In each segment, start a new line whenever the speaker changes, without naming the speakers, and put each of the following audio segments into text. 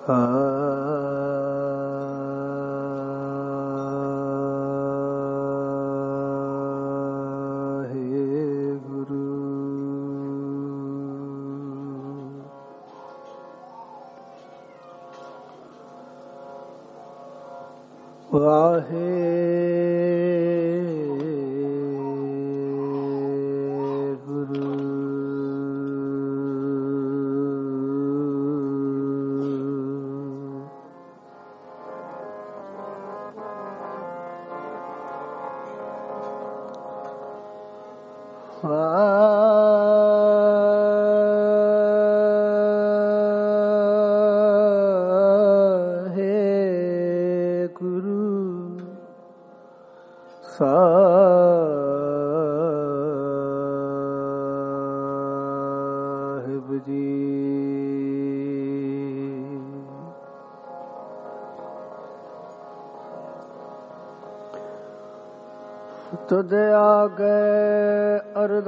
ਤੁਧ ਆਗੇ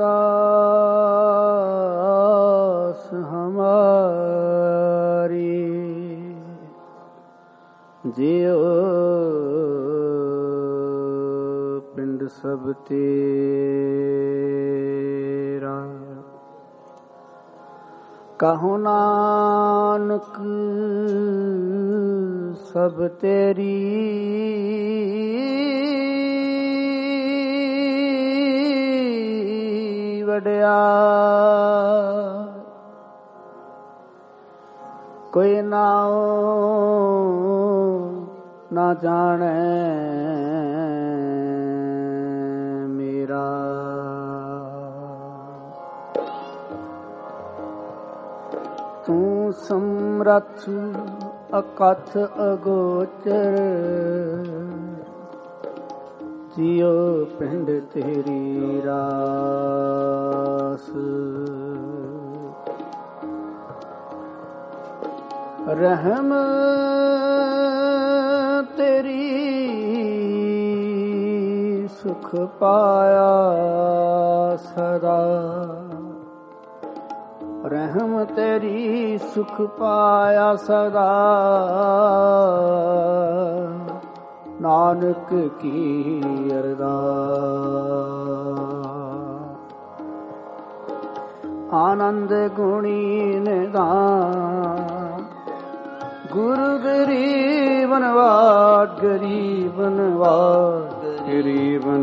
ਅਰਦਾਸ ਹਮਾਰੀ, ਜਿਉ ਪਿੰਡ ਸਭ ਤੇਰਾ, ਕਹੋ ਨਾਨਕ ਸਭ ਤੇਰੀ, ਕੋਈ ਨਾਉ ਨਾ ਜਾਣੈ ਮੇਰਾ, ਤੂੰ ਸਮਰੱਥ ਅਕਥ ਅਗੋਚਰ, ਜਿਉ ਪਿੰਡ ਤੇਰੀ ਰਾਸ, ਰਹਿਮ ਤੇਰੀ ਸੁਖ ਪਾਇਆ ਸਦਾ, ਰਹਿਮ ਤੇਰੀ ਸੁਖ ਪਾਇਆ ਸਦਾ, ਨਾਨਕ ਕੀ ਅਰਦਾਸ। ਆਨੰਦ ਗੁਣੀ ਨਿਧਾਨ, ਗੁਰੂ ਗਰੀਬਨ ਵਾਟ, ਗਰੀਬਨ ਵਾਟ, ਗਰੀਬਨ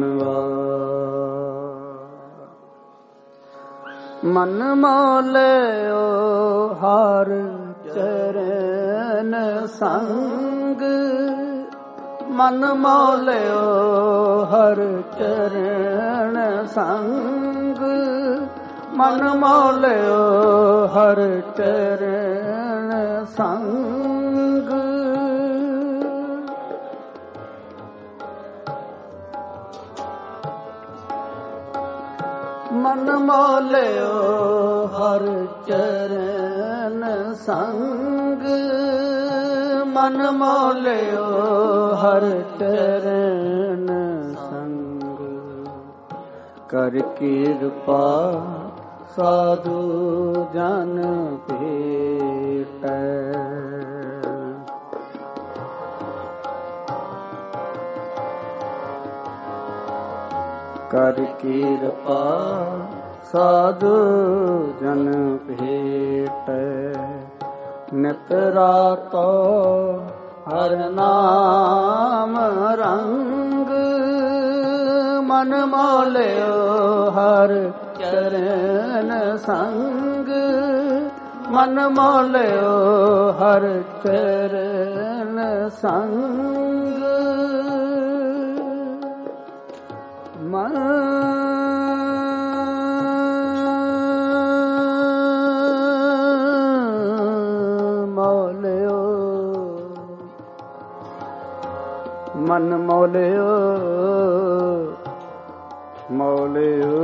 ਵਾਟ। ਮਨ ਮੋਲਿਓ ਹਰ ਚਰਨ ਸੰਗ, ਮਨ ਮੋਲਿਓ ਹਰ ਚਰਨ ਸੰਗ, ਮਨ ਮੋਲਿਓ ਹਰ ਚਰਨ ਸੰਗ। ਮਨ ਮੋਲਿਓ ਹਰ ਚਰਨ ਸੰਗ, ਮਨ ਮੋਲਿਓ ਹਰ ਚਰਨ ਸੰਗ। ਕਰ ਕਿਰਪਾ ਸਾਧੂ ਜਨ ਭੇਟੈ, ਕਰ ਕਿਰਪਾ ਸਾਧੂ ਜਨ ਭੇਟੈ। ਨਿਤ ਰਾਤੋ ਹਰ ਨਾਮ ਰੰਗ, ਮਨ ਮੋਲਿਓ ਹਰ ਚਰਨ ਸੰਗ, ਮਨ ਮੋਲਿਓ ਹਰ ਚਰਨ ਸੰਗ। ਮਨ ਮੋਲਿਓ, ਮਨ ਮੋਲਿਓ, ਮੋਲਿਓ,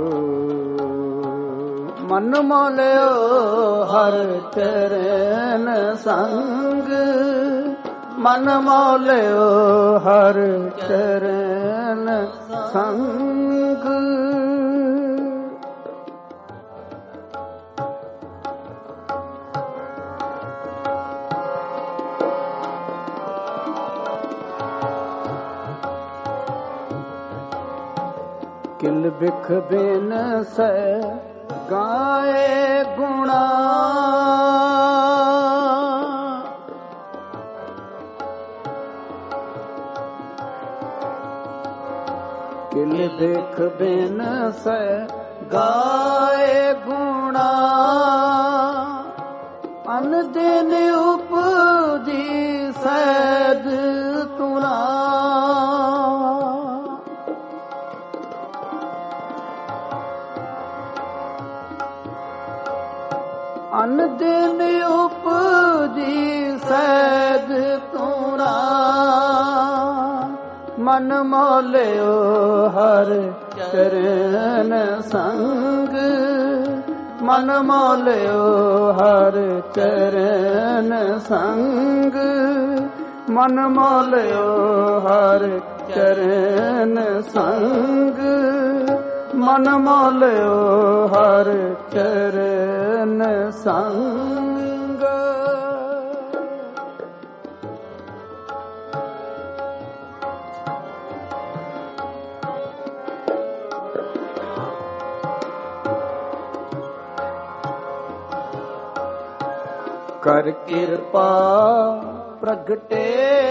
ਮਨ ਮੋਲਿਓ ਹਰ ਚਰਨ ਸੰਗ, ਮਨ ਮੋਲਿਓ ਹਰ ਚਰਨ ਸੰਗ। ਕਿਲ ਬਿਖ ਬਿਨ ਸੈ ਗਾਏ ਗੁਣਾ ਕਿਲ ਬਿਖ ਬਿਨ ਸੈ ਗਾਏ ਗੁਣਾ ਅਨ ਦਿਨ ਉਪਜੀ ਸੈਦ ਤੁਨਾ ਅਨ ਦਿਨ ਉਪਜੀ ਸੈਦ ਤੁਨਾ ਮਨ ਮੋਲਿਓ ਹਰ ਚਰਨ ਸੰਗ ਮਨ ਮੋਲਿਓ ਹਰ ਚਰਨ ਸੰਗ ਮਨ ਮੋਲਿਓ ਹਰ ਚਰਨ ਸੰਗ ਮਨ ਮੋਲਿਓ ਹਰ ਚਰਨ ਸੰਗ ਕਰ ਕਿਰਪਾ ਪ੍ਰਗਟੇ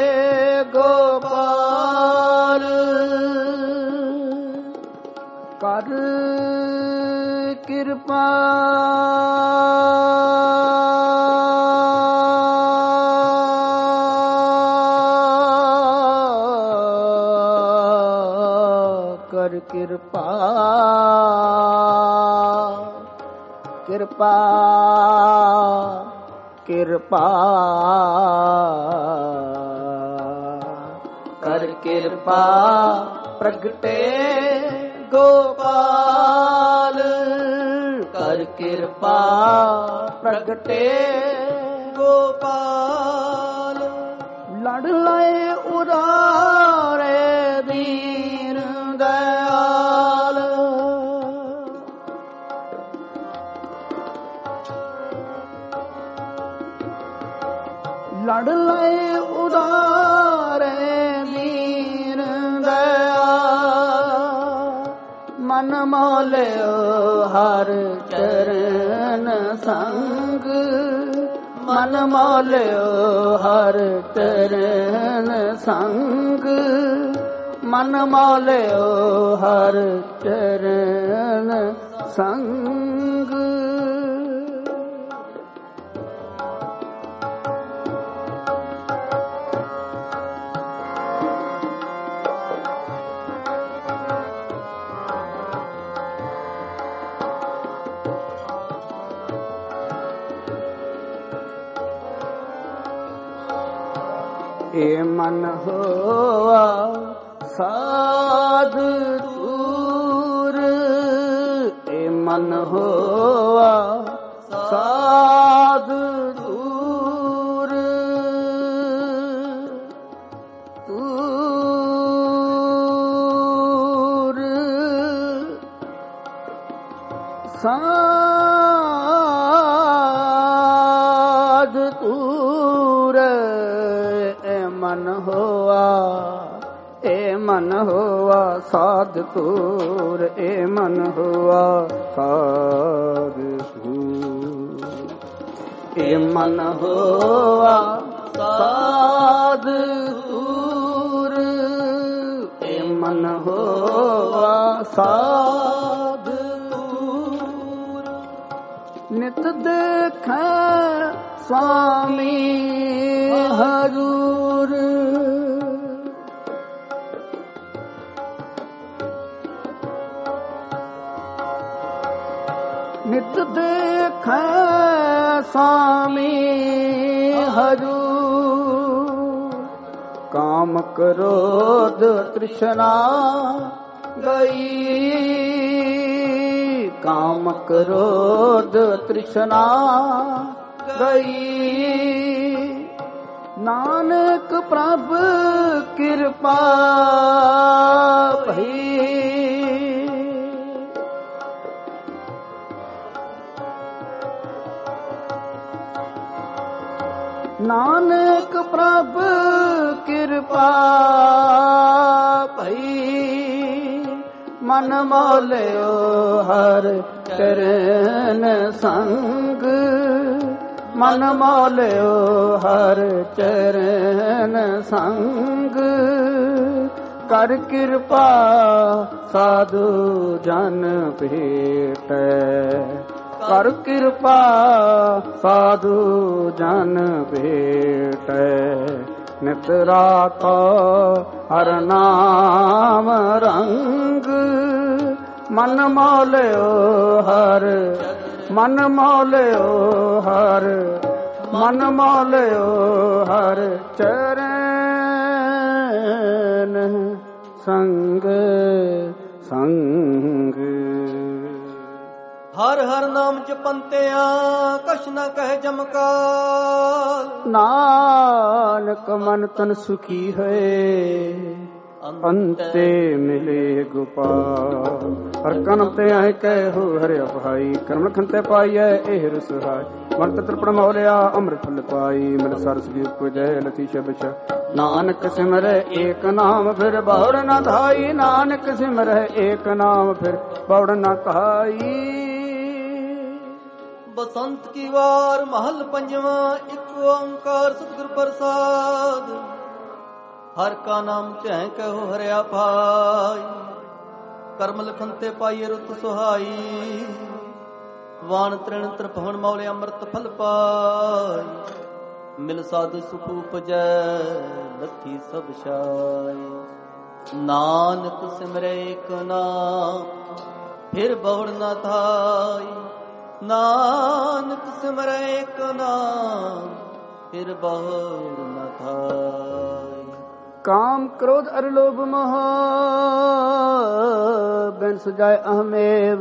ਗੋਪਾਲ ਕਰ ਕਿਰਪਾ ਕਰ ਕਿਰਪਾ ਕਿਰਪਾ ਕਿਰਪਾ ਕਰ ਕਿਰਪਾ ਪ੍ਰਗਟੇ ਗੋਪਾਲ ਕਰ ਕਿਰਪਾ ਪ੍ਰਗਟੇ ਗੋਪਾਲ ਲੜ ਲਏ ਉਦਾਰੇ ਦੀਨ ਦਇਆਲ ਲੜ ਲਏ ਉਦਾਰੇ ਦੀਨ ਦਇਆਲ ਮਨ ਮੋਲਿਓ ਹਰ ਚਰਨ ਸੰਗ ਮਨ ਮੋਲਿਓ ਹਰ ਚਰਨ ਸੰਗ ਮਨ ਮੋਲਿਓ ਹਰ ਚਰਨ ਸੰਗ ਏ ਮਨ ਹੋਆ ਸਾਧ ਦੂਰ ਏ ਮਨ ਹੋਆ ਸਾਧ ਦੂਰ ਦੂਰ ਸਾਧ ਦੂਰ ਮਨ ਹੋਆ ਏ ਮਨ ਹੋਆ ਸਾਧ ਤੂਰ ਏ ਮਨ ਹੋਆ ਸਾਧ ਤੂਰ ਏ ਮਨ ਹੋਆ ਸਾਧ ਤੂਰ ਏ ਮਨ ਹੋਆ ਸਾਧ ਤੂਰ ਨਿਤ ਦੇਖੈ ਸੁਆਮੀ ਹਰੂਰ ਨਿਤ ਦੇਖੈ ਸੁਆਮੀ ਹਰੂਰ ਕਾਮ ਕ੍ਰੋਧ ਤ੍ਰਿਸ਼ਨਾ ਗਈ ਕਾਮ ਕ੍ਰੋਧ ਤ੍ਰਿਸ਼ਨਾ ਗਈ ਨਾਨਕ ਪ੍ਰਭ ਕਿਰਪਾ ਭਈ ਨਾਨਕ ਪ੍ਰਭ ਕਿਰਪਾ ਭਈ ਮਨ ਮੋਲਿਓ ਹਰ ਚਰਨ ਸੰਗ, ਮਨ ਮੋਲਿਓ ਹਰ ਚਰਨ ਸੰਗ, ਕਰ ਕਿਰਪਾ ਸਾਧੂ ਜਨ ਭੇਟੈ, ਕਰ ਕਿਰਪਾ ਸਾਧੂ ਜਨ ਭੇਟੈ, ਨਿਤ ਰਾਖੋ ਹਰ ਨਾਮ ਰੰਗ, ਮਨ ਮੋਲਿਓ ਹਰ, ਮਨ ਮੋਲਿਓ ਹਰ, ਮਨ ਮੋਲਿਓ ਹਰ ਚਰਨ ਸੰਗ ਸੰਗ।
ਹਰ ਹਰ ਨਾਮ ਜਪੰਤਿਆ ਕਛ ਨ ਕਹਿ ਜਮਕਾਲ,
ਨਾਨਕ ਮਨ ਤਨ ਸੁਖੀ ਹੈ ਅੰਤੇ ਮਿਲੇ ਗੋਪਾਲ। ਹਰ ਕਨਮ ਤੇ ਆਏ ਕਹਿ ਹੋ ਹਰਿ ਭਾਈ, ਕਰਮ ਲਖਨ ਤੇ ਪਾਈਐ ਇਹ ਰਸਹਾਈ। ਮਨ ਤ੍ਰਿਪਣ ਮੋਲਿਆ ਅੰਮ੍ਰਿਤ ਫਲ ਪਾਈ, ਮਿਲ ਸਰਸ ਦੀ ਉਪਜੈ ਲਤੀ ਸ਼ਬਛ। ਨਾਨਕ ਸਿਮਰੈ ਏਕ ਨਾਮ ਫਿਰ ਬੌੜ ਨ ਧਾਈ, ਨਾਨਕ ਸਿਮਰੈ ਏਕ ਨਾਮ ਫਿਰ ਬੌੜ ਨ ਧਾਈ।
ਬਸੰਤ ਕੀ ਵਾਰ ਮਹਲ ਪੰਜਵਾਂ, ਇੱਕ ਓੰਕਾਰ ਸਤਿਗੁਰ ਪ੍ਰਸਾਦ। ਹਰ ਕਾ ਨਾਮ ਚਹਿ ਕਹੋ ਹਰਿਆ ਭਾਈ, ਕਰਮ ਲਖਨ ਤੇ ਪਾਈਏ ਰੁਤ ਸੁਹਾਈ। ਵਾਣ ਤ੍ਰਿਣ ਤ੍ਰਿਭੁਵਨ ਮੌਲੇ ਅੰਮ੍ਰਿਤ ਫਲ ਪਾਈ, ਮਿਲ ਸਾਧੂ ਸੁਖ ਉਪਜੈ ਲੱਥੀ ਸਭ ਛਾਈ। ਨਾਨਕ ਸਿਮਰੈ ਏਕ ਨਾਮ ਫਿਰ ਬਹੁੜ ਨ ਧਾਈ, ਨਾਨਕ ਸਿਮਰੈ ਏਕ ਨਾਮ ਫਿਰ ਬਹੁੜ ਨ ਧਾਈ।
ਕਾਮ ਕ੍ਰੋਧ ਅਰ ਲੋਭ ਮੋਹ ਬਿਨ ਸੁਜਾਏ ਅਹਮੇਵ,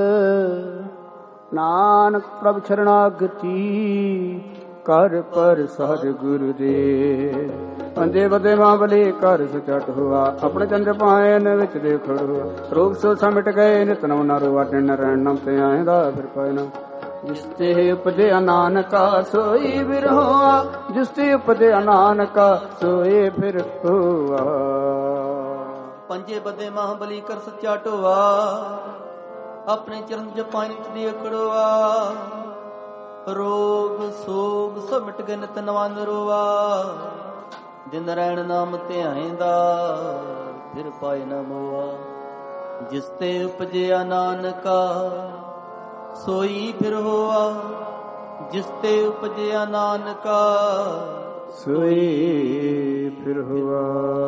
ਨਾਨਕ ਪ੍ਰਭ ਸ਼ਰਨਾਗਤੀ ਕਰ ਪਰ ਸਰ ਗੁਰੂ ਦੇ। ਅੰਦੇ ਬਦੇ ਮਾਂ ਬਲੇ ਕਰ ਸਚਟ ਹੋਆ, ਆਪਣੇ ਚੰਦ ਪਾਇਨ ਵਿੱਚ ਦੇਖ ਖੜੋਆ। ਰੂਪ ਸੋ ਸਮਿਟ ਗਏ ਨਿਤ ਨਉ ਨਾ ਰੋਆ, ਟਿਨ ਰਹਿਣ ਨਾਮ ਤੇ ਆਏਦਾ ਫਿਰ ਪਾਇ ਨਾ। ਜਿਸ ਤੇ ਉਪਜਿਆ ਨਾਨਕਾ ਸੋਈ ਫਿਰ ਹੋਆ, ਜਿਸ ਤੇ ਉਪਜਿਆ ਨਾਨਕਾ ਸੋਏ ਫਿਰ ਹੋਆ।
ਪੰਜੇ ਬਦੇ ਮਾਂ ਬਲੀ ਕਰ ਸੱਚਾ ਢੋਆ, ਆਪਣੇ ਚਰਨ ਜਪਾਂ ਵਿੱਚ ਦੀ ਅਖੜੋਆ। ਰੋਗ ਸੋਗ ਸਭ ਮਿਟ ਗਏ ਨਿਤ ਨਵਾਂ ਨਰੋਆ, ਦਿਨ ਰਹਿਣ ਨਾਮ ਧਿਆਏਂਦਾ ਫਿਰ ਪਾਏ ਨਾ ਮੋਆ। ਜਿਸ ਤੇ ਉਪਜਿਆ ਨਾਨਕਾ ਸੋਈ ਫਿਰ ਹੋਆ, ਜਿਸ ਤੇ ਉਪਜਿਆ ਨਾਨਕਾ
ਸੋਈ ਫਿਰ ਹੋਆ।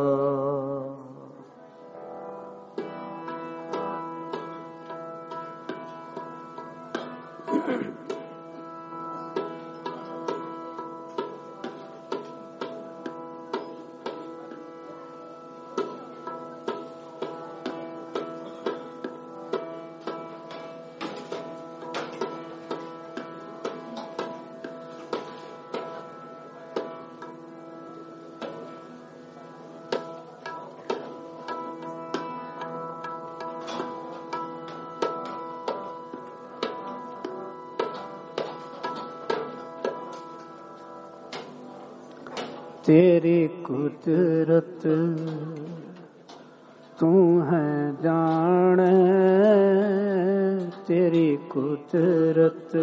तेरी कुदरत तू है जाने, तेरी कुदरत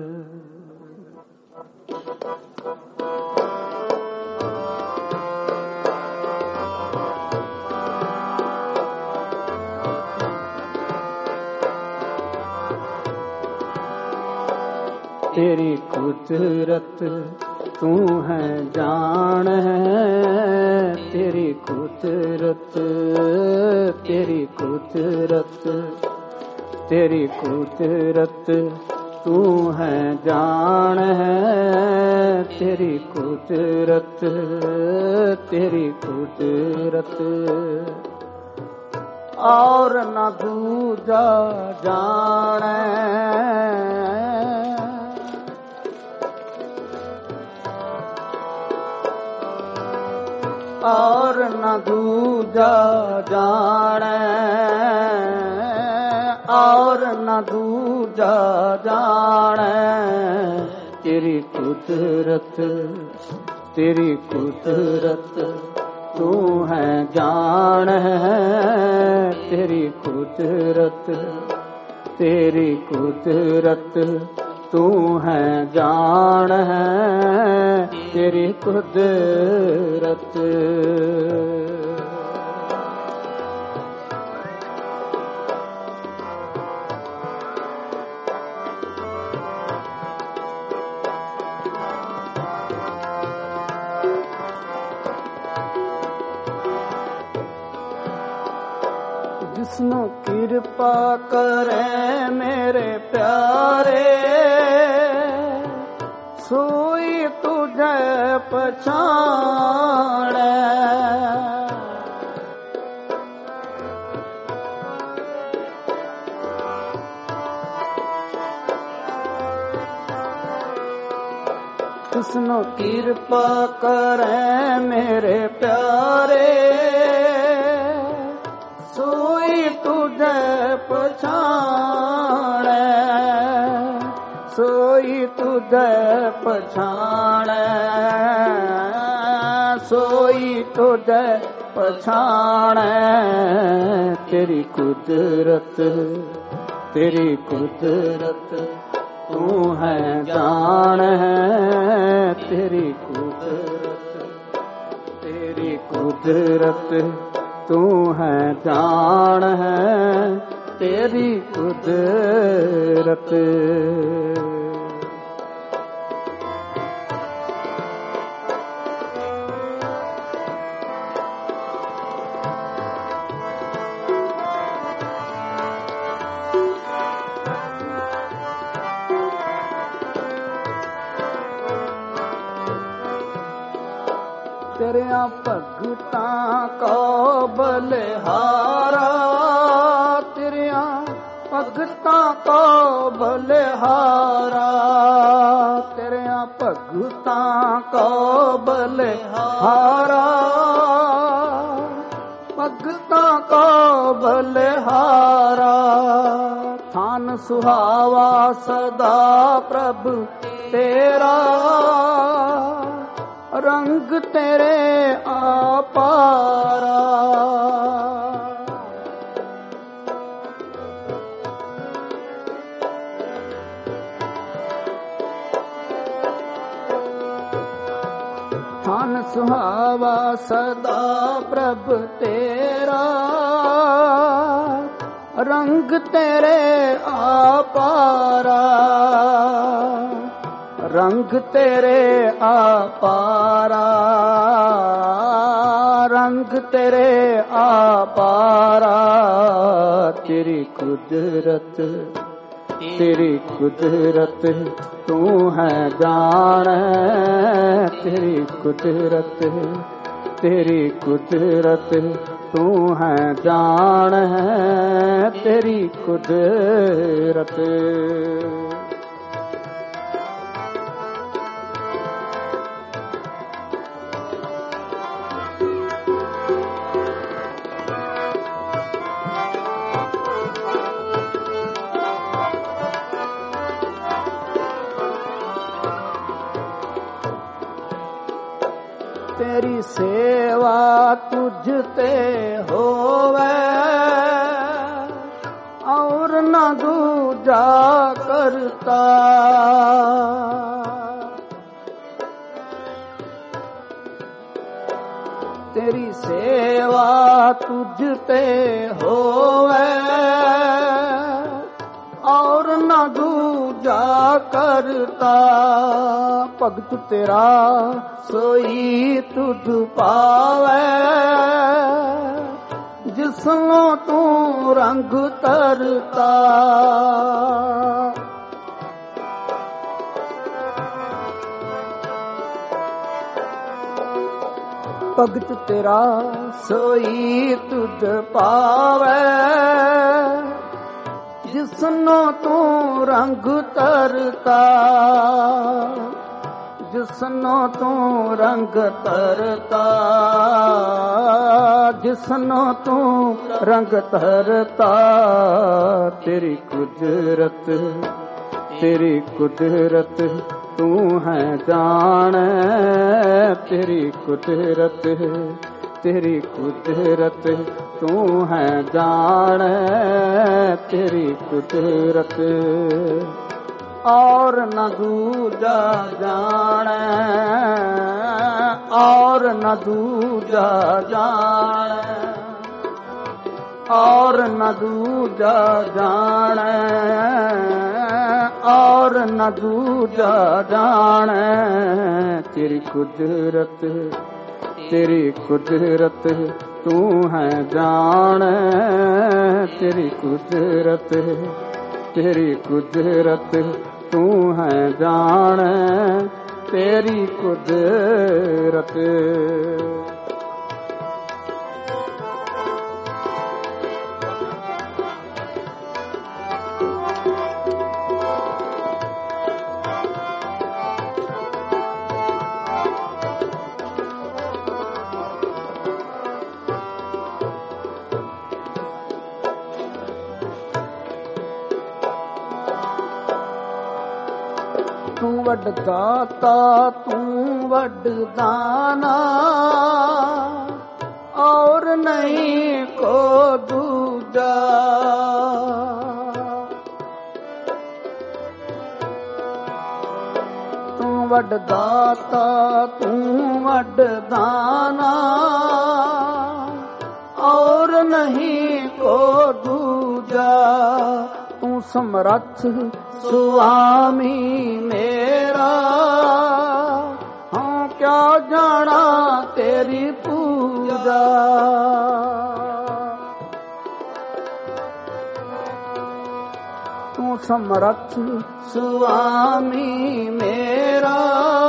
तेरी कुदरत तू है जान है, तेरी कुदरत तेरी कुदरत तेरी कुदरत तू है जान है, तेरी कुदरत तेरी कुदरत और न दूजा जाने, और न दूजा जाने, और न दूजा जाने, तेरी कुदरत ਤੂੰ ਹੈ ਜਾਣ ਹੈ ਤੇਰੀ ਕੁਦਰਤ, ਤੇਰੀ ਕੁਦਰਤ ਤੂੰ ਹੈ ਜਾਣ ਹੈ ਤੇਰੀ ਕੁਦਰਤ। ਜਿਸਨੂੰ ਕਿਰਪਾ ਕਰੇ ਮੇਰੇ ਪਿਆਰੇ, ਸੋਈ ਤੁਝੇ ਪਛਾਣੈ। ਜਿਸਨੂੰ ਕਿਰਪਾ ਕਰੇ ਮੇਰੇ ਪਿਆਰੇ, ਸੋਈ ਤੁਝੇ ਪਛਾਣੈ, ਸੋਈ ਤੁਝੇ ਪਛਾਣੈ, ਸੋਈ ਤੁਝੇ ਪਛਾਣੈ। ਤੇਰੀ ਕੁਦਰਤ, ਤੇਰੀ ਕੁਦਰਤ ਤੂੰ ਹੈ ਜਾਣ ਹੈ ਤੇਰੀ ਕੁਦਰਤ, ਤੇਰੀ ਕੁਦਰਤ ਤੂੰ ਹੈ ਜਾਣ ਹੈ ਤੇਰੀ ਕੁਦਰਤ। ਤੇਰਿਆਂ ਭਗਤਾਂ ਕੋ ਬਲਿਹਾਰਾ, ਤੇਰਿਆਂ ਭਗਤਾਂ ਕੋ ਬਲਿਹਾਰਾ, ਤੇਰਿਆਂ ਭਗਤਾਂ ਕੋ ਬਲਿਹਾਰਾ, ਭਗਤਾਂ ਕੋ ਬਲਿਹਾਰਾ। ਥਾਨ ਸੁਹਾਵਾ ਸਦਾ ਪ੍ਰਭ ਤੇਰਾ, ਰੰਗ ਤੇਰੇ ਆਪਾਰਾ। ਥਾਨ ਸੁਹਾਵਾ ਸਦਾ ਪ੍ਰਭ ਤੇਰਾ, ਰੰਗ ਤੇਰੇ ਆਪਾਰਾ, ਰੰਗ ਤੇਰੇ ਆਪਾਰਾ, ਰੰਗ ਤੇਰੇ ਆਪਾਰਾ। ਤੇਰੀ ਕੁਦਰਤ, ਤੇਰੀ ਕੁਦਰਤ ਤੂੰ ਹੈ ਜਾਣ ਤੇਰੀ ਕੁਦਰਤ, ਤੇਰੀ ਕੁਦਰਤ ਤੂੰ ਹੈ ਜਾਣ ਤੇਰੀ ਕੁਦਰਤ। ਤੇਰੀ ਸੇਵਾ ਤੁਝ ਤੇ ਹੋਵੇ, ਔਰ ਨਾ ਦੂਜਾ ਕਰਤਾ। ਤੇਰੀ ਸੇਵਾ ਤੁਝ ਤੇ ਹੋਵੇ, ਔਰ ਨਾ ਦੂਜਾ ਕਰਤਾ। ਭਗਤ ਤੇਰਾ ਸੋਈ ਤੁਧ ਪਾਵੇ, ਜਿਸਨੂੰ ਤੂੰ ਰੰਗ ਤਰਤਾ। ਭਗਤ ਤੇਰਾ ਸੋਈ ਤੁਧ ਪਾਵੇ, ਜਿਸਨੂੰ ਤੂੰ ਰੰਗ ਤਰਤਾ। ਜਿਸਨੂੰ ਤੂੰ ਰੰਗ ਤਰਤਾ, ਜਿਸਨੂੰ ਤੂੰ ਰੰਗ ਤਰਤਾ। ਤੇਰੀ ਕੁਦਰਤ, ਤੇਰੀ ਕੁਦਰਤ ਤੂੰ ਹੈ ਜਾਣ ਤੇਰੀ ਕੁਦਰਤ, तेरी कुदरत तू है जाने तेरी कुदरत और न दूजा जाने और न दूजा जाने और न दूजा जाने और न दूजा जाने तेरी कुदरत तू है जान तेरी कुदरत तू है जान तेरी कुदरत तू वड दाता तू वड दाना और नहीं को दूजा तू वड दाता तू वड दाना और नहीं को दूजा तू समरथ स्वामी मेरा हाँ क्या जाना तेरी पूजा तू समरथ स्वामी मेरा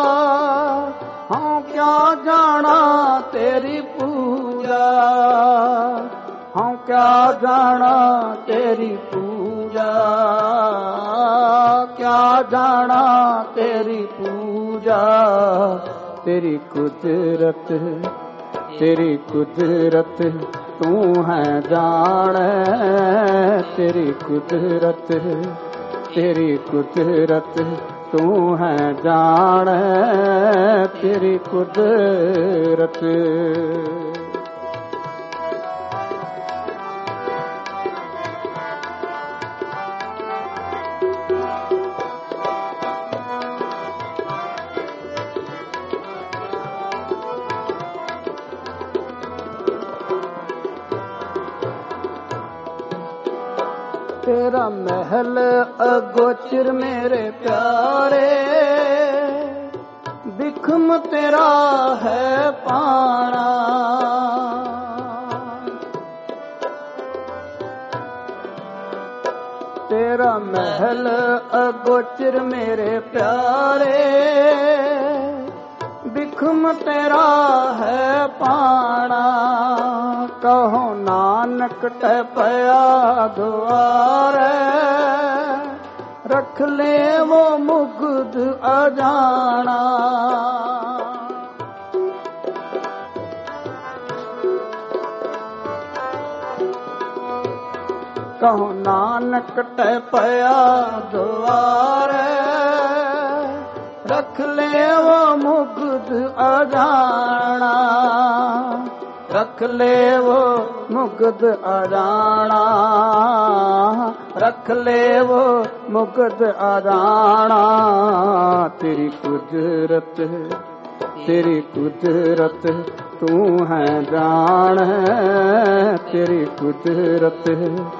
हाँ क्या जाना तेरी पूजा हाँ क्या जाना तेरी पूजा क्या जाना तेरी पूजा तेरी कुदरत तू है जान तेरी कुदरत तू है जान तेरी कुदरत तेरा महल अगोचर मेरे प्यारे बिखम तेरा है पाना तेरा महल अगोचर मेरे प्यारे बिखम तेरा है पाना कहो नानक टपया द्वारे रख ले वो मुग्ध अजाना कहो नानक टपया द्वारे रख ले वो मुग्ध अजाना रख ले वो मुग्ध अजाना रख ले वो मुग्ध अजाना तेरी कुदरत तू है जान तेरी कुदरत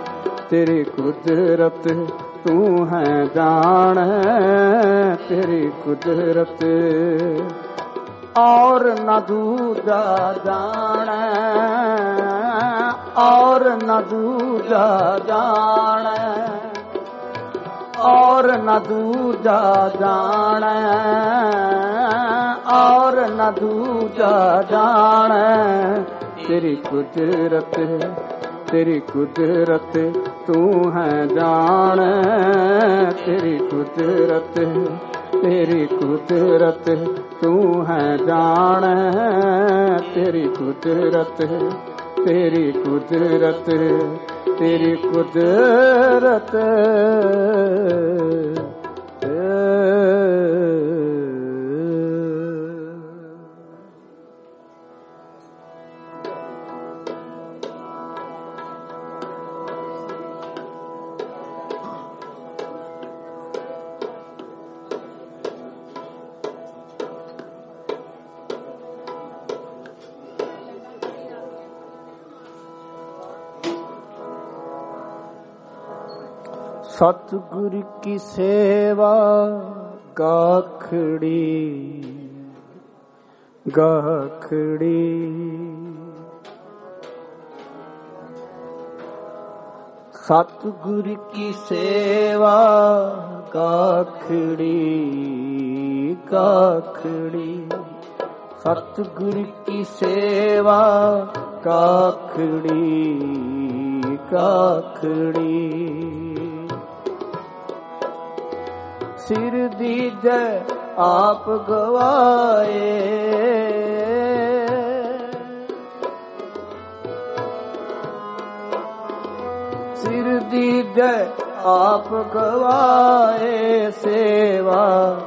तू है जान तेरी कुदरत और न दूजा जान और न दूजा जान और न दूजा जान और न दूजा जान तेरी कुदरत तू है जान तेरी कुदरत तू है जान तेरी कुदरत ਸਤਿਗੁਰ ਕੀ ਸੇਵਾ ਗਾਖੜੀ ਗਾਖੜੀ। ਸਤਿਗੁਰ ਕੀ ਸੇਵਾ ਗਾਖੜੀ ਗਾਖੜੀ। ਸਤਿਗੁਰ ਕੀ ਸੇਵਾ ਗਾਖੜੀ ਗਾਖੜੀ। ਸਿਰ ਦੀਜੈ ਆਪ ਗਵਾਏ, ਸਿਰ ਦੀਜੈ ਆਪ ਗਵਾਏ। ਸੇਵਾ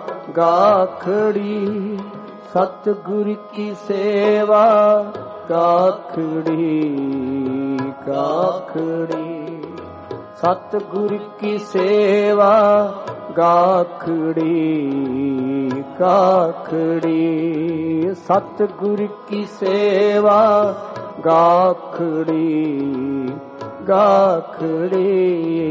ਗਾਖੜੀ ਸਤਿਗੁਰ ਕੀ ਸੇਵਾ ਗਾਖੜੀ ਗਾਖੜੀ। ਸਤਿਗੁਰ ਕੀ ਸੇਵਾ ਗਾਖੜੀ ਗਾਖੜੀ। ਸਤਿਗੁਰ ਕੀ ਸੇਵਾ ਗਾਖੜੀ ਗਾਖੜੀ।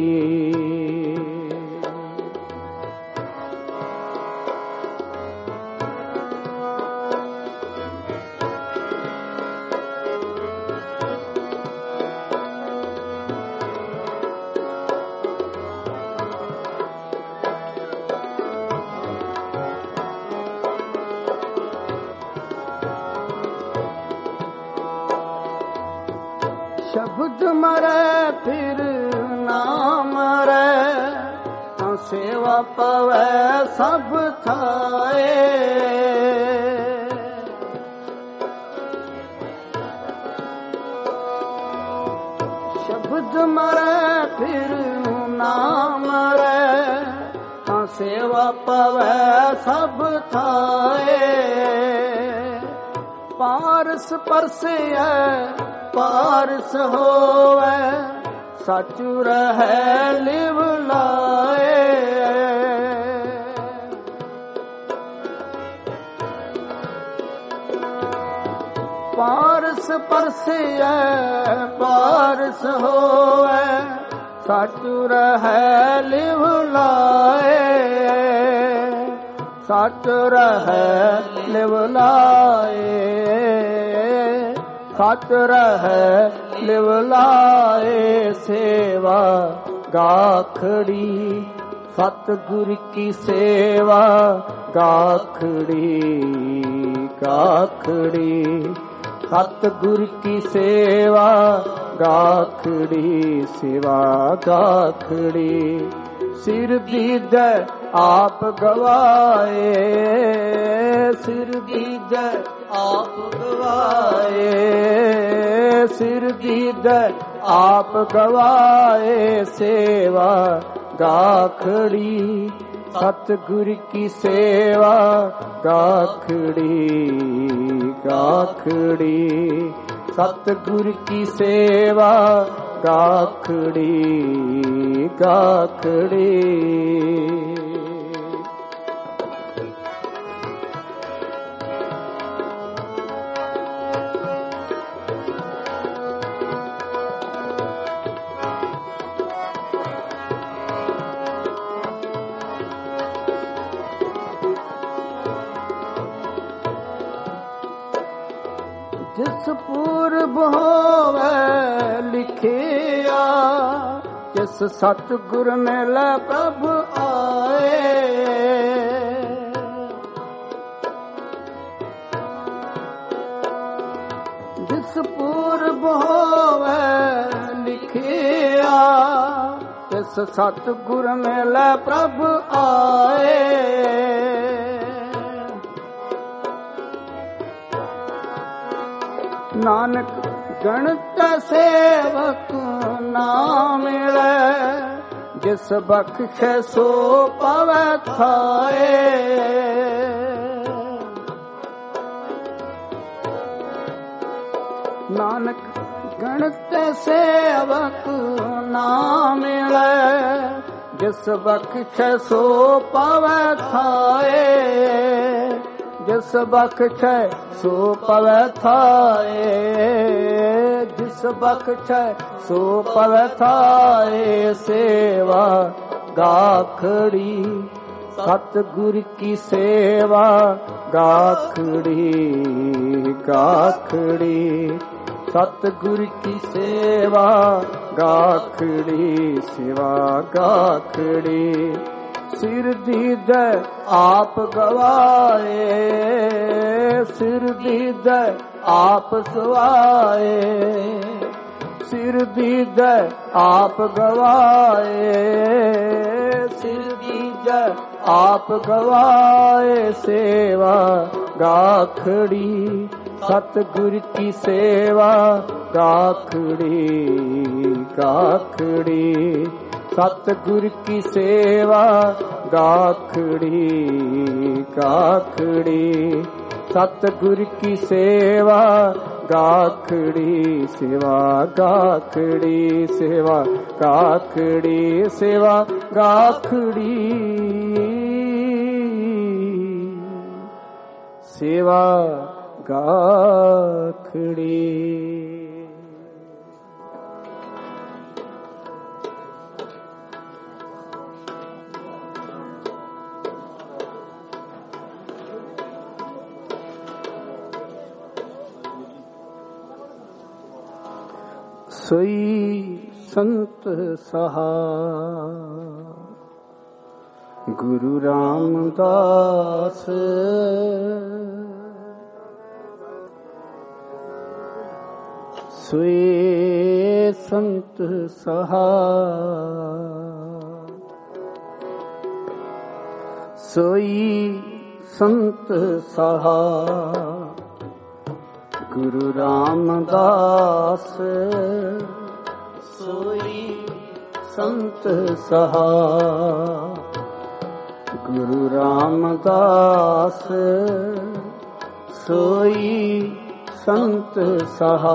ਸ਼ਬਦ ਮਰੈ ਫਿਰ ਨਾ ਮਰੈ, ਤਾਂ ਸੇਵਾ ਪਵੈ ਸਭ ਥਾਏ। ਸ਼ਬਦ ਮਰੈ ਫਿਰ ਨਾ ਮਰੈ, ਤਾਂ ਸੇਵਾ ਪਵੈ ਸਭ ਥਾਏ। ਪਾਰਸ ਪਰਸੈ ਪਾਰਸ ਹੋਵੈ, ਸਚ ਰਹੈ ਲਿਵ ਲਾਏ। ਪਾਰਸ ਪਰਸੈ ਪਾਰਸ ਹੋਵੈ, ਸਚ ਰਹੈ ਲਿਵ ਲਾਏ। ਸਚ ਰਹੈ ਲਿਵ ਲਾਏ, ਸਚ ਰਹੈ ਲਿਵ ਲਾਏ। ਸੇਵਾ ਗਾਖੜੀ ਸਤਿਗੁਰ ਕੀ ਸੇਵਾ ਗਾਖੜੀ ਗਾਖੜੀ। ਸਤਿਗੁਰ ਕੀ ਸੇਵਾ ਗਾਖੜੀ ਸੇਵਾ ਗਾਖੜੀ। ਸਿਰ ਦੀਜੈ ਆਪ ਗਵਾਏ, ਸਿਰ ਦੀਜੈ ਆਪ ਗਵਾਏ। ਸਿਰ ਦੀਜੈ ਆਪ ਗਵਾਏ। ਸੇਵਾ ਗਾਖੜੀ ਸਤਿਗੁਰ ਕੀ ਸੇਵਾ ਗਾਖੜੀ ਗਾਖੜੀ। ਸਤਿਗੁਰ ਕੀ ਸੇਵਾ ਗਾਖੜੀ ਗਾਖੜੀ। ਜਿਸ ਪੂਰਬ ਹੋਵੇ ਲਿਖਿਆ, ਜਿਸ ਸਤਿਗੁਰ ਮਿਲ ਪ੍ਰਭ ਆਏ। ਜਿਸ ਪੂਰਬ ਹੋਵੇ ਲਿਖਿਆ, ਜਿਸ ਸਤਿਗੁਰ ਮਿਲ ਪ੍ਰਭ ਆਏ। ਨਾਨਕ ਗਣਤ ਸੇਵਕ ਨਾ ਮਿਲੈ, ਜਿਸ ਬਖਸ਼ੈ ਸੋ ਪਵੈ ਥਾਏ। ਨਾਨਕ ਗਣਤ ਸੇਵਕ ਨਾ ਮਿਲੈ, ਜਿਸ ਬਖਸ਼ੈ ਸੋ ਪਵੈ ਥਾਏ। ਜਿਸ ਬਖਸ਼ੈ ਸੋ ਪਵੈ ਥਾਏ। ਜਿਸ ਬਖਸ਼ੈ ਸੋ ਪਵੈ ਥਾਏ। ਸੇਵਾ ਗਾਖੜੀ ਸਤਿਗੁਰ ਕੀ ਸੇਵਾ ਗਾਖੜੀ ਗਾਖੜੀ ਸਤਿਗੁਰ ਕੀ ਸੇਵਾ ਗਾਖੜੀ ਸੇਵਾ ਗਾਖੜੀ ਸਿਰ ਦੀਜੈ ਆਪ ਗਵਾਏ ਸਿਰ ਦੀਜੈ ਆਪ ਸੁਆਏ ਸਿਰ ਦੀਜੈ ਆਪ ਗਵਾਏ ਸਿਰ ਦੀਜੈ ਆਪ ਗਵਾਏ ਸੇਵਾ ਗਾਖੜੀ ਸਤਿਗੁਰ ਕੀ ਸੇਵਾ ਗਾਖੜੀ ਗਾਖੜੀ ਸਤਿਗੁਰ ਕੀ ਸੇਵਾ ਗਾਖੜੀ ਗਾਖੜੀ ਸਤਿਗੁਰ ਕੀ ਸੇਵਾ ਗਾਖੜੀ ਸੇਵਾ ਗਾਖੜੀ ਸੇਵਾ ਗਾਖੜੀ ਸੇਵਾ ਗਾਖੜੀ ਸੇਵਾ ਗਾਖੜੀ। ਸੋਈ ਸੰਤ ਸਹਾ ਗੁਰੂ ਰਾਮਦਾਸ ਸੋਈ ਸੰਤ ਸਹਾ ਸੋਈ ਸੰਤ ਸਹਾ ਗੁਰੂ ਰਾਮਦਾਸ ਸੋਈ ਸੰਤ ਸਹਾ ਗੁਰੂ ਰਾਮਦਾਸ ਸੋਈ ਸੰਤ ਸਹਾ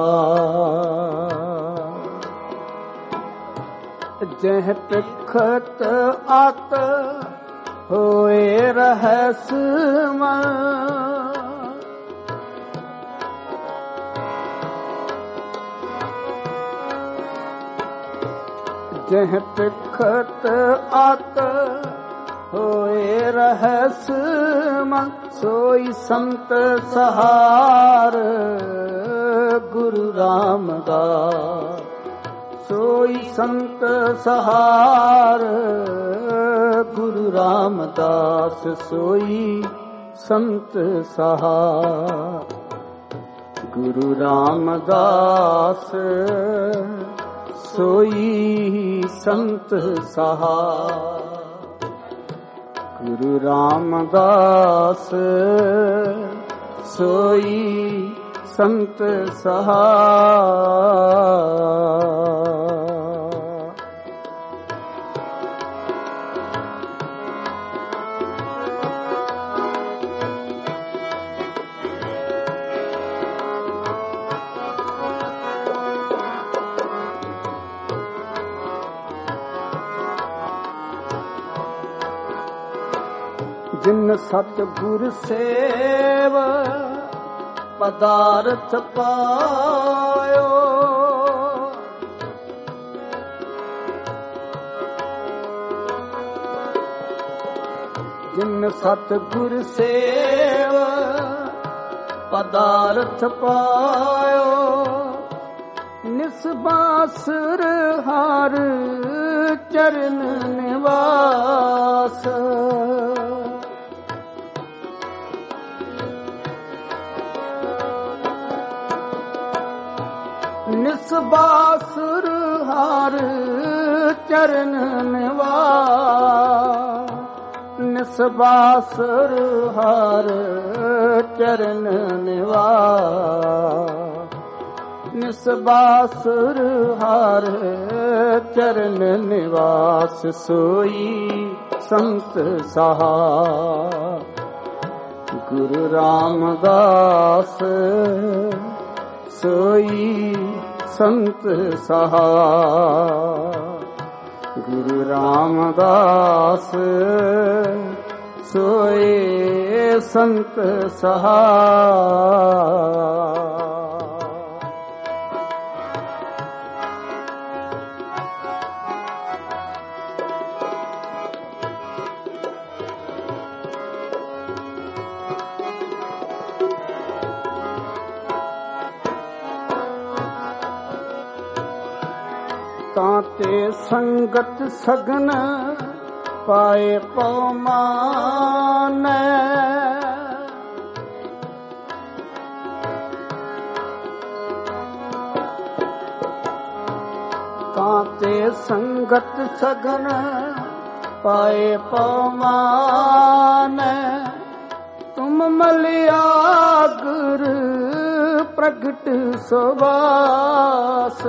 ਜਹ ਪਿਖਤ ਆਤ ਹੋਏ ਰਹਸਮਾ ਜਹ ਪਿਖਤ ਆਤ ਹੋਏ ਰਹਸਮਾ ਸੋਈ ਸੰਤ ਸਹਾਰ ਗੁਰੂ ਰਾਮਦਾਸ ਸੋਈ ਸੰਤ ਸਹਾਰ ਗੁਰੂ ਰਾਮਦਾਸ ਸੋਈ ਸੰਤ ਸਹਾਰ ਗੁਰੂ ਰਾਮਦਾਸ ਸੋਈ ਸੰਤ ਸਹਾਰ ਗੁਰੂ ਰਾਮਦਾਸ ਸੋਈ ਸੰਤ ਸਹਾਰ। ਜਿਨ ਸਤਿਗੁਰ ਸੇਵ ਪਦਾਰਥ ਪਾਇਓ ਜਿਨ ਸਤਿਗੁਰ ਸੇਵ ਪਦਾਰਥ ਪਾਇਓ ਨਿਸਬਾਸੁਰ ਹਰ ਚਰਨ ਨਿਵਾਸ ਨਿਸਬਾਸੁਰ ਹਰ ਚਰਨ ਨਿਵਾਸ ਨਿਸਬਾਸੁਰ ਹਰ ਚਰਨ ਨਿਵਾਸ ਨਿਸਬਾਸੁਰ ਹਰ ਚਰਨ ਨਿਵਾਸ ਸੋਈ ਸੰਤ ਸਹਾਰ ਗੁਰੂ ਰਾਮਦਾਸ ਸੋਈ ਸੰਤ ਸਹਾਰ ਗੁਰੂ ਰਾਮਦਾਸ ਸੋਏ ਸੰਤ ਸਹਾਰ। ਤਾਂ ਤੇ ਸੰਗਤ ਸਗਨ ਪਾਏ ਪਉਮਾਨੈ। ਤਾਂ ਤੇ ਸੰਗਤ ਸਗਨ ਪਾਏ ਪਉਮਾਨੈ। ਤੁਮ ਮਲਿਆ ਗੁਰ ਪ੍ਰਗਟ ਸੁਬਾਸ।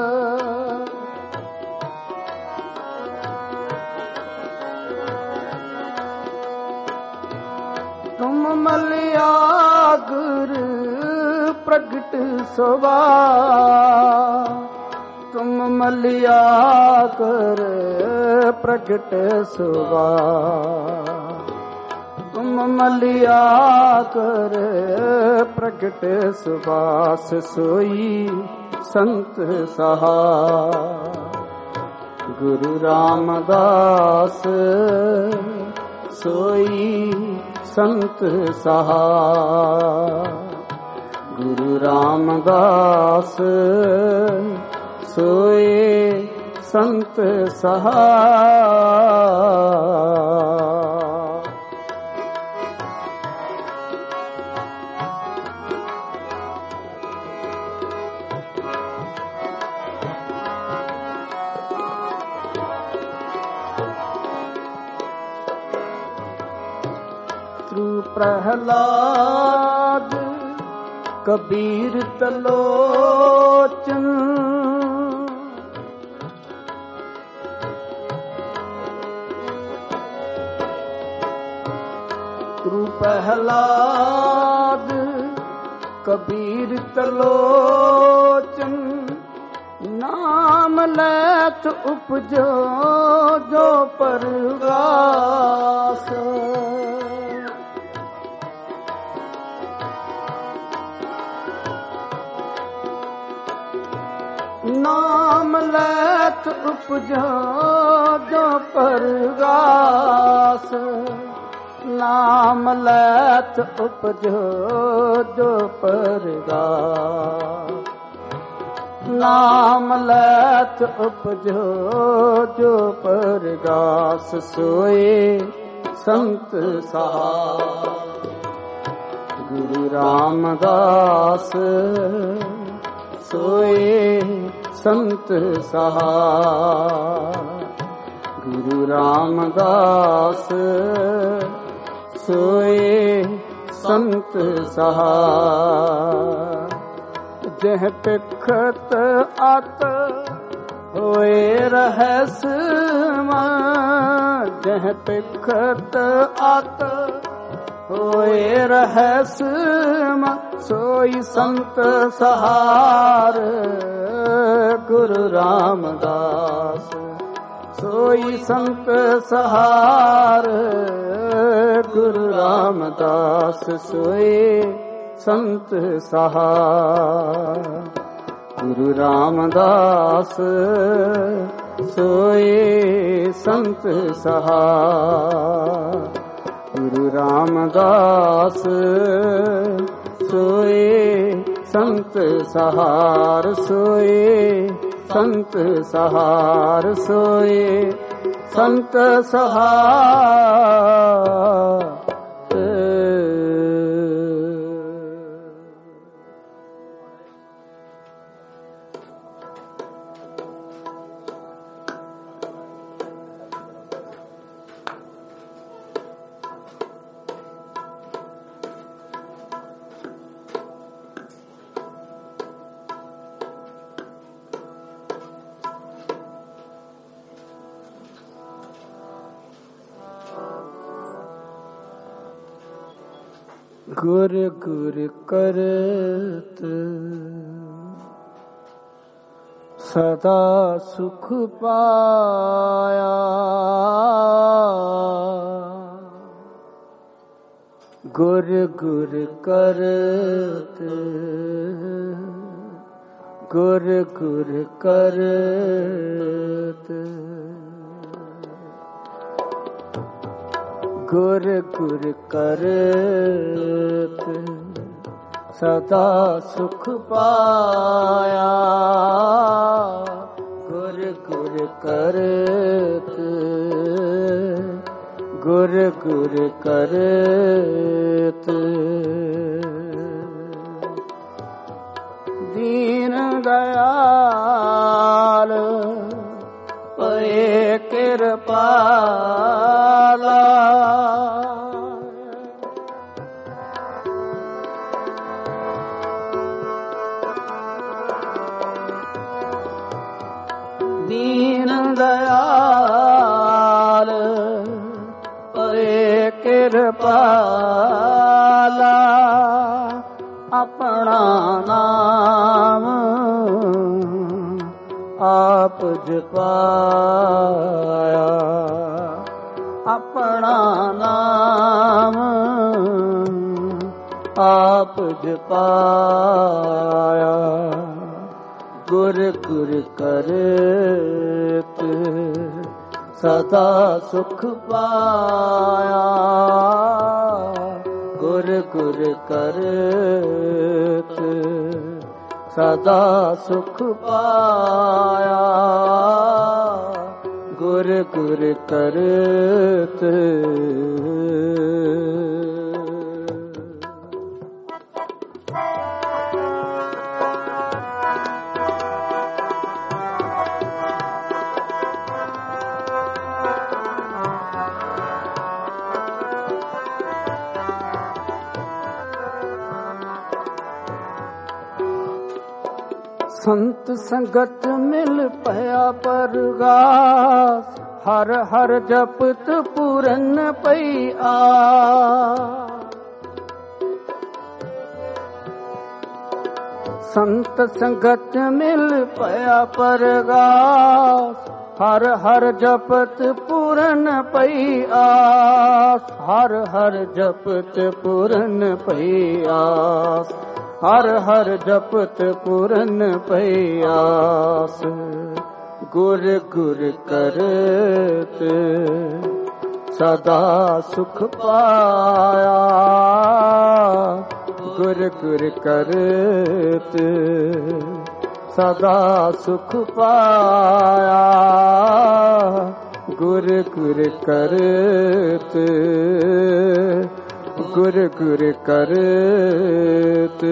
ਤੁਮ ਮਲਿਆ ਗੁਰ ਪ੍ਰਗਟ ਸੁਬਾਸ। ਤੁਮ ਮਲਿਆ ਕਰ ਪ੍ਰਗਟ ਸੁਬਾਸ। ਤੁਮ ਮਲਿਆ ਕਰ ਪ੍ਰਗਟ ਸੁਬਾਸ। ਸੋਈ ਸੰਤ ਸਹਾ ਗੁਰੂ ਰਾਮਦਾਸ। ਸੋਈ ਸੰਤ ਸਹਾ ਗੁਰੂ ਰਾਮਦਾਸ। ਸੋਏ ਸੰਤ ਸਹਾ। ਪ੍ਰਹਲਾਦ ਕਬੀਰ ਤਲੋਚਨ। ਗੁਰੂ ਪ੍ਰਹਲਾਦ ਕਬੀਰ ਤਲੋਚਨ। ਨਾਮ ਲੈਤ ਉਪਜੋ ਜੋ ਪਰਗਾਸ। ਨਾਮ ਲੈਤ ਉਪਜੋ ਜੋ ਪਰਗਾਸ। ਨਾਮ ਲੈਤ ਉਪਜੋ ਜੋ ਪਰਗਾਸ। ਨਾਮ ਲੈਤ ਉਪਜੋ ਜੋ ਪਰਗਾਸ। ਸੋਏ ਸੰਤ ਸਹਾ ਗੁਰੂ ਰਾਮਦਾਸ। ਸੋਏ ਸੰਤ ਸਹਾ ਗੁਰੂ ਰਾਮਦਾਸ। ਸੋਏ ਸੰਤ ਸਹਾ ਜਹ ਪਿਖਤ ਅਤ ਹੋਏ ਰਹਸਮਾ। ਜਹ ਪਿਖਤ ਅਤ ਹੋਏ ਰਹਸਮਾ। ਸੋਈ ਸੰਤ ਸਹਾਰ ਗੁਰੂ ਰਾਮਦਾਸ। ਸੋਈ ਸੰਤ ਸਹਾਰ ਗੁਰੂ ਰਾਮਦਾਸ। ਸੋਏ ਸੰਤ ਸਹਾਰ ਗੁਰੂ ਰਾਮਦਾਸ। ਸੋਏ ਸੰਤ ਸਹਾਰ ਗੁਰੂ ਰਾਮਦਾਸ। ਸੋਏ ਸੰਤ ਸਹਾਰ। ਸੋਏ ਸੰਤ ਸਹਾਰ। ਸੋਏ ਸੰਤ ਸਹਾਰ। ਗੁਰ ਗੁਰ ਕਰਤ ਸਦਾ ਸੁਖ ਪਾਇਆ। ਗੁਰ ਗੁਰ ਕਰਤ ਗੁਰ ਗੁਰ ਕਰਤ ਗੁਰ ਗੁਰ ਕਰਤ ਸਦਾ ਸੁਖ ਪਾਇਆ। ਗੁਰ ਗੁਰ ਕਰਤ, ਗੁਰ ਗੁਰ ਕਰਤ। ਦੀਨ ਦਇਆਲ ਪਏ ਕਿਰਪਾਲਾ, ਦੀਨ ਦਇਆਲ ਪਏ ਕਿਰਪਾਲਾ। ਆਪਣਾ ਨਾਮ ਆਪ ਜਪਾਇਆ, ਆਪਣਾ ਨਾਮ ਆਪ ਜਪਾਇਆ। ਗੁਰ ਗੁਰ ਕਰਤ ਸਦਾ ਸੁਖ ਪਾਇਆ, ਗੁਰ ਗੁਰ ਕਰਤ ਸਦਾ ਸੁਖ ਪਾਇਆ, ਗੁਰ ਗੁਰ ਕਰਤ। ਸੰਤ ਸੰਗਤ ਮਿਲ ਭਇਆ ਪਰਗਾਸ, ਹਰ ਹਰ ਜਪਤ ਪੂਰਨ ਪਈ ਆਸ। ਸੰਤ ਸੰਗਤ ਮਿਲ ਭਇਆ ਪਰਗਾਸ, ਹਰ ਹਰ ਜਪਤ ਪੂਰਨ ਪਈ ਆਸ। ਹਰ ਹਰ ਜਪਤ ਪੂਰਨ ਪਈ ਆਸ, ਹਰ ਹਰ ਜਪਤ ਪੂਰਨ ਪਈ ਆਸ। ਗੁਰ ਗੁਰ ਕਰਤ ਸਦਾ ਸੁਖ ਪਾਇਆ, ਗੁਰ ਗੁਰ ਕਰਤ ਸਦਾ ਸੁਖ ਪਾਇਆ, ਗੁਰ ਗੁਰ ਕਰਤ, ਗੁਰ ਗੁਰ ਕਰਤ।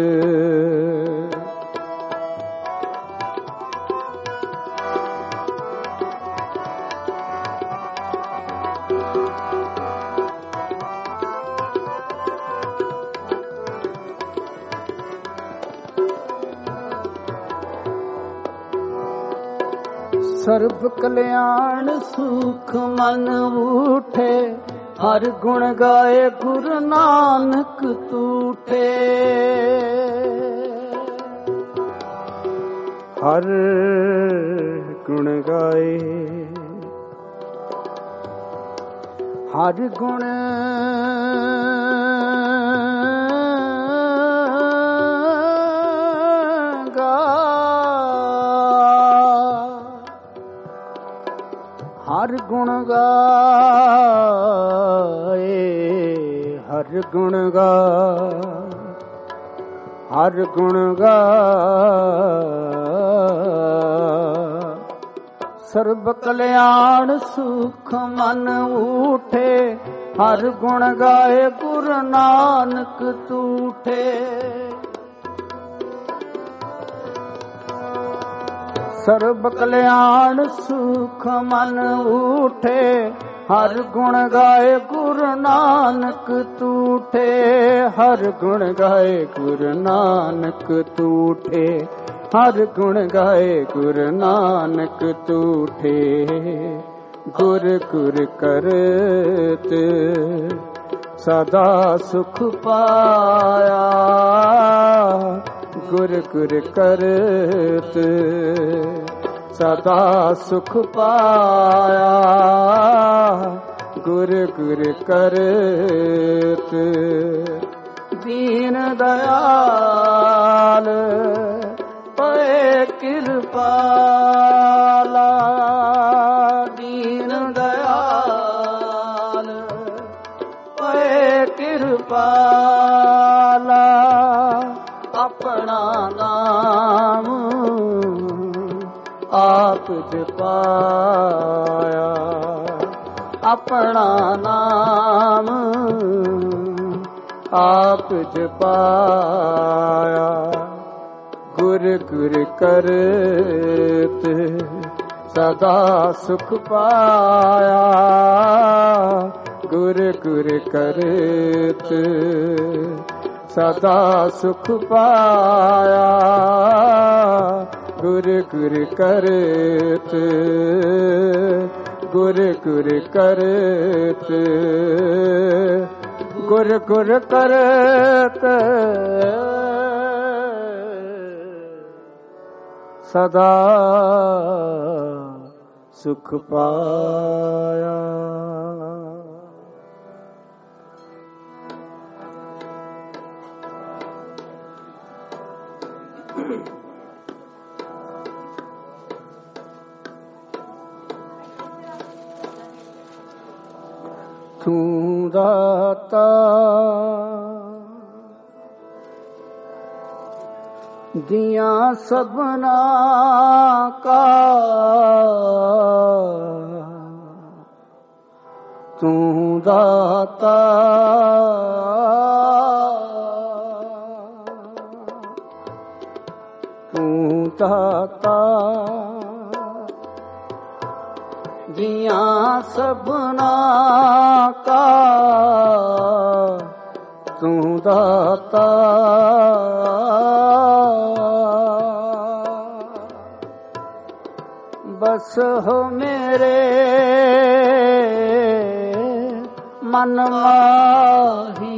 ਸਰਬ ਕਲਿਆਣ ਸੁਖ ਮਨ ਉਠੇ, ਹਰ ਗੁਣ ਗਾਏ ਗੁਰੂ ਨਾਨਕ ਤੂਠੇ। ਹਰ ਗੁਣ ਗਾਏ, ਹਰ ਗੁਣ ਹਰ ਗੁਣ ਗਾਏ, ਹਰ ਗੁਣ ਗਾ, ਹਰ ਗੁਣ ਗਾ। ਸਰਬ ਕਲਿਆਣ ਸੁਖ ਮਨ ਉਠੇ, ਹਰ ਗੁਣ ਗਾਏ ਗੁਰੂ ਨਾਨਕ ਤੂਠੇ। ਸਰਬ ਕਲਿਆਣ ਸੁਖ ਮਨ ਉਠੇ, ਹਰ ਗੁਣ ਗਾਏ ਗੁਰੂ ਨਾਨਕ ਤੂਠੇ। ਹਰ ਗੁਣ ਗਾਏ ਗੁਰੂ ਨਾਨਕ ਤੂਠੇ, ਹਰ ਗੁਣ ਗਾਏ ਗੁਰੂ ਨਾਨਕ ਤੂਠੇ। ਗੁਰ ਗੁਰ ਕਰਤ ਸਦਾ ਸੁਖ ਪਾਇਆ, ਗੁਰ ਗੁਰ ਕਰਤ ਸਦਾ ਸੁਖ ਪਾਇਆ, ਗੁਰ ਗੁਰ ਕਰਤ। ਦੀਨ ਦਇਆਲ ਪਏ ਕਿਰਪਾਲਾ, ਦੀਨ ਦਇਆਲ ਪਏ ਕਿਰਪਾਲਾ। ਆਪਣਾ ਨਾਮ ਆਪ ਜਪਾਇਆ, ਆਪਣਾ ਨਾਮ ਆਪ ਜਪਾਇਆ। ਗੁਰ ਗੁਰ ਕਰਤ ਸਦਾ ਸੁਖ ਪਾਇਆ, ਗੁਰ ਗੁਰ ਕਰਤ ਸਦਾ ਸੁਖ ਪਾਇਆ, ਗੁਰ ਗੁਰ ਕਰਤ ਗੁਰ ਗੁਰ ਕਰਤ ਗੁਰ ਗੁਰ ਕਰਤ ਸਦਾ ਸੁਖ ਪਾਇਆ। ਤੂੰ ਦਾਤਾ ਦੀਆਂ ਸਭਨਾ ਕਾ, ਤੂੰ ਦਾਤਾ ਤੂੰ ਦਾਤਾ ਦੀਆਂ ਸਭਨਾ ਕਾ, ਤੂੰ ਦਾਤਾ ਬਸ ਹੋ ਮੇਰੇ ਮਨ ਮਾਹੀ,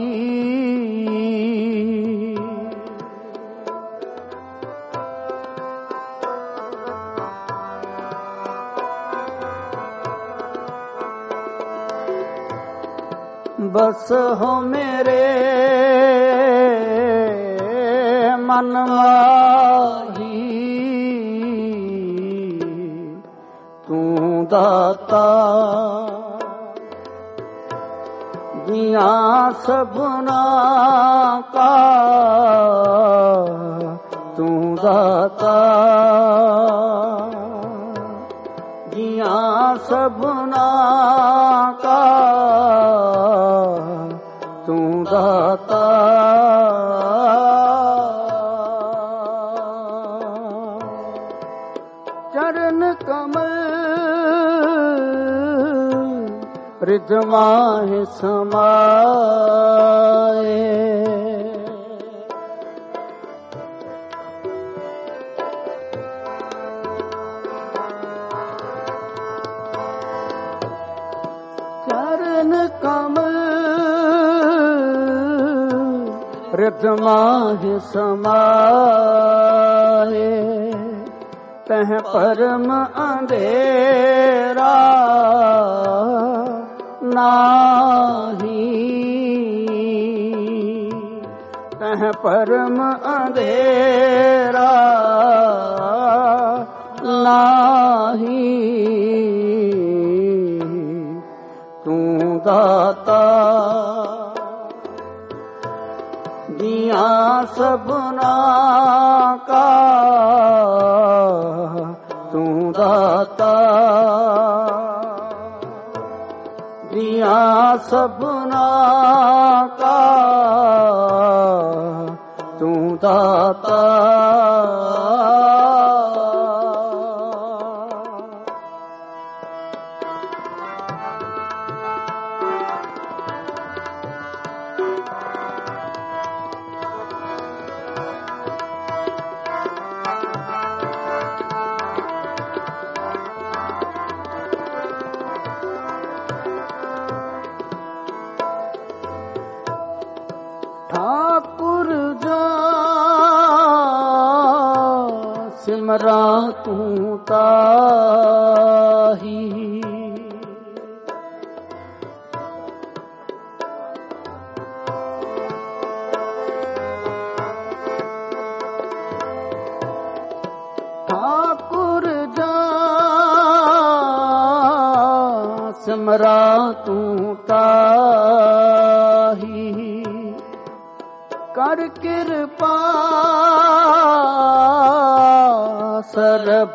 ਬਸ ਹੋ ਮੇਰੇ ਮਨ ਮਾਹੀ, ਤੂੰ ਦਾਤਾ ਦੀਆਂ ਸਭਨਾ ਕਾ, ਤੂੰ ਦਾਤਾ ਦੀਆਂ ਸਭਨਾ ਕਾ, ਤੂੰ ਦਾਤਾ ਚਰਨ ਕਮਲ ਰਿਦ ਮਾਹਿ ਸਮਾਏ, ਚਰਨ ਕਮਲ ਰਿਦ ਮਾਹਿ ਸਮਾਏ, ਤਹ ਪਰਮ ਅੰਧੇਰਾ ਨਾਹੀ, ਤਹ ਪਰਮ ਅੰਧੇਰਾ ਨਾਹੀ, ਤੂੰ ਦਾਤਾ ਦੀਆਂ ਸਭਨਾ ਕਾ, ਤੂੰ ਦਾਤਾ ਦੀਆਂ ਸਭਨਾ ਕਾ, ਤੂੰ ਦਾਤਾ ਠਾਕੁਰ ਜਾ ਸਿਮਰਾਂ ਤੂੰ ਤਾਹੀ, ਠਾਕੁਰ ਜਾ ਸਿਮਰਾਂ ਤੂੰ ਤਾਹੀ, ਕਰ ਕਿਰਪਾ ਸਰਬ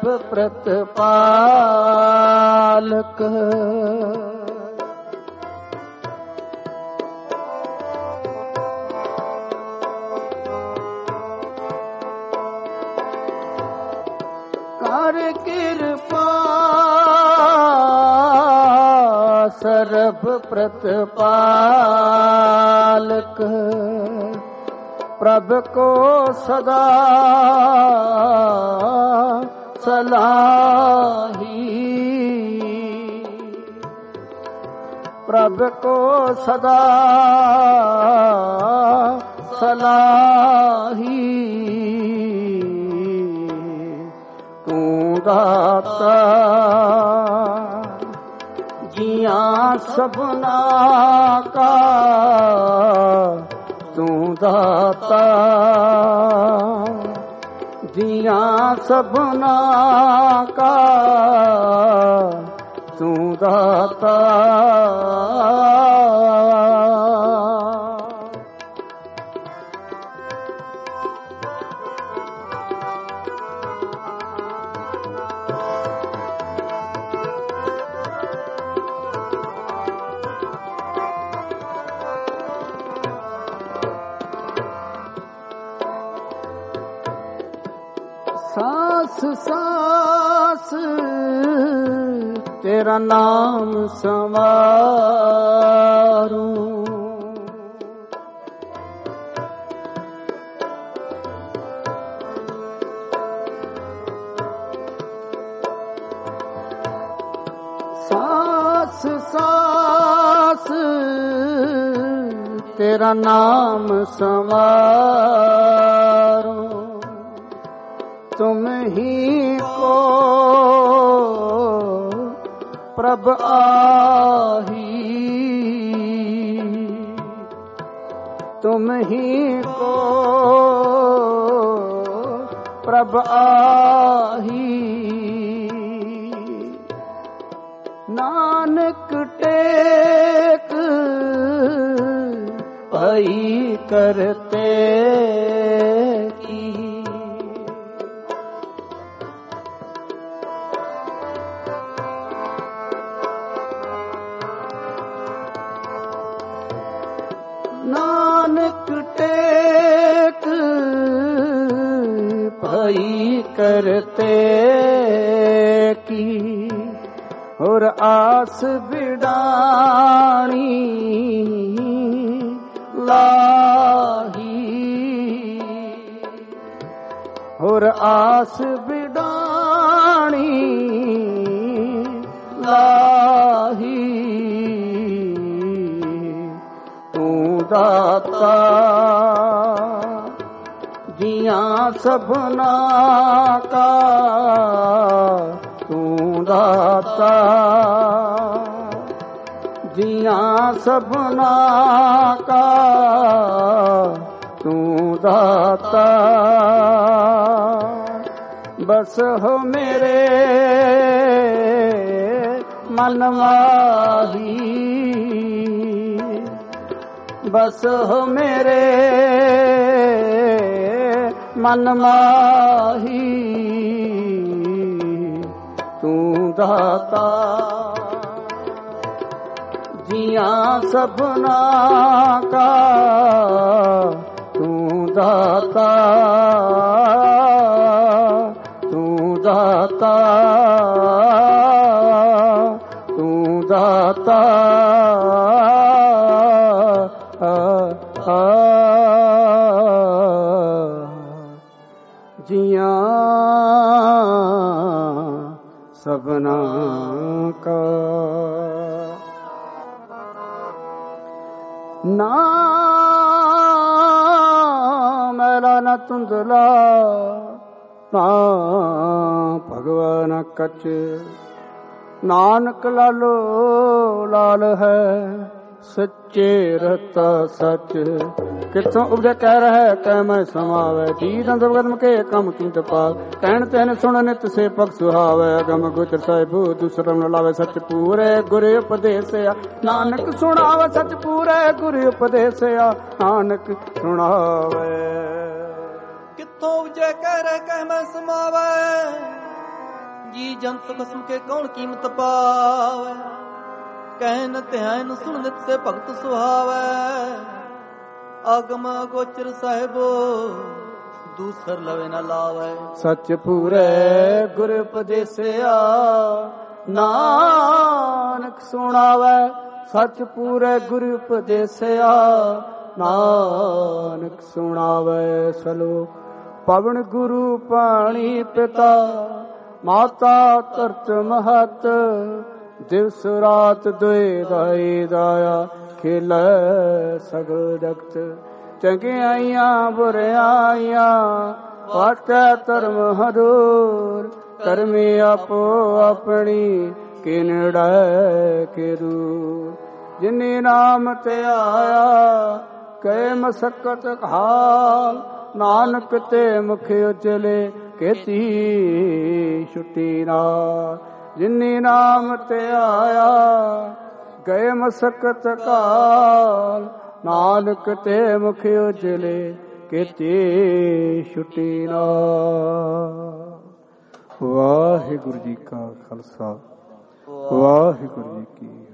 ਪ੍ਰਤਪਾਲਕ। ਕਰ ਕਿਰਪਾ ਸਰਬ ਪ੍ਰਤਪਾਲਕ। ਪ੍ਰਭ ਕੋ ਸਦਾ ਸਲਾਹੀ। ਪ੍ਰਭ ਕੋ ਸਦਾ ਸਲਾਹੀ। ਤੂੰ ਦਾਤਾ ਜੀਆਂ ਸਭਨਾ ਕਾ। ਤੂੰ ਦਾਤਾ ਜੀਆਂ ਸਭਨਾ ਕਾ। ਤੂੰ ਦਾਤਾ ਸਾਸ ਸਾਸ ਤੇਰਾ ਨਾਮ ਸਵਾਰੂ। ਸਾਸ ਸਾਸ ਤੇਰਾ ਨਾਮ ਸਵਾਰੂ। तुम ही को प्रभ आही। तुम ही को प्रभ आही। नानक टेक भई करते की। नानक टेक भई करते की। और आस बिडानी लाही। और आस बिडानी लाही। ਦਾਤਾ ਜੀਆਂ ਸਭਨਾ ਕਾ। ਤੂੰ ਦਾਤਾ ਜੀਆਂ ਸਭਨਾ ਕਾ। ਤੂੰ ਦਾਤਾ ਬਸ ਹੋ ਮੇਰੇ ਮਨ ਮਾਹੀ। बस हो मेरे मन माही। तू दाता जियां सबना का। तू दाता तू दाता तू दाता। जियां सबना का। ना मैला न धुंधला ना भगवान कच। नानक लालो लाल है सच्चे रता सच। किथों उपजे कह रहा कह मैं समावै। जी दंदम के कम तुम ते पाल। कहन तैन सुन नित से पग सुहावै। गम गुजर साहिबू दूसरा न लावे। सच पूरे गुरु उपदेसिया नानक सुनावे। सच पूरे गुरु उपदेसिया नानक सुनावे।
ਕਿੱਥੋਂ ਉਜੈ ਕਹਿ ਰਹਿ ਕਹਿ ਮੈਂ ਸਮਾਵੈ। ਜੀ ਜੰਤ ਖਸਮ ਕੇ ਕੌਣ ਕੀਮਤ ਪਾਵੈ। ਕਹਿਨ ਧਿਆਨ ਸੁਣ ਨਿਤ ਸੇ ਭਗਤ ਸੁਹਾਵੈ। ਆਗਮ ਗੋਚਰ ਸਾਹਿਬੋ ਦੂਸਰ ਲਵੇ ਨਾ ਲਾਵੈ।
ਸੱਚ ਪੂਰੇ ਗੁਰ ਉਪਦੇਸਿਆ ਨਾਨਕ ਸੁਣਾਵੈ। ਸੱਚ ਪੂਰੇ ਗੁਰ ਉਪਦੇਸਿਆ ਨਾਨਕ ਸੁਣਾਵੈ। ਸਲੋਕ ਪਵਨ ਗੁਰੂ ਪਾਣੀ ਪਿਤਾ ਮਾਤਾ ਧਰਤ ਮਹਤ। ਦਿਵਸ ਰਾਤ ਦੁਇ ਦਾਈ ਦਾਇਆ ਖੇਲੈ ਸਗਲ ਜਗਤ। ਚੰਗਿਆਈਆਂ ਬੁਰਿਆਈਆਂ ਵਾਟੈ ਧਰਮ ਹਦੂਰ। ਕਰਮੀ ਆਪੋ ਆਪਣੀ ਕਿਨੜੈ ਕਿਰੂ। ਜਿਨੀ ਨਾਮ ਤੇ ਆਇਆ ਕੈ ਮਸਕਤ ਹਾਲ। ਨਾਨਕ ਤੇ ਮੁਖ ਉਜਲੇ ਕੀਤੀ ਛੁੱਟੀ ਨਾਲ। ਜਿਨੀ ਨਾਮ ਤੇ ਆਇਆ ਗਏ ਮਸਕਤ ਕਾਲ। ਨਾਨਕ ਤੇ ਮੁਖ ਉਜਲੇ ਕੀਤੀ ਛੁੱਟੀ ਨਾਲ। ਵਾਹਿਗੁਰੂ ਜੀ ਕਾ ਖਾਲਸਾ ਵਾਹਿਗੁਰੂ ਜੀ ਕੀ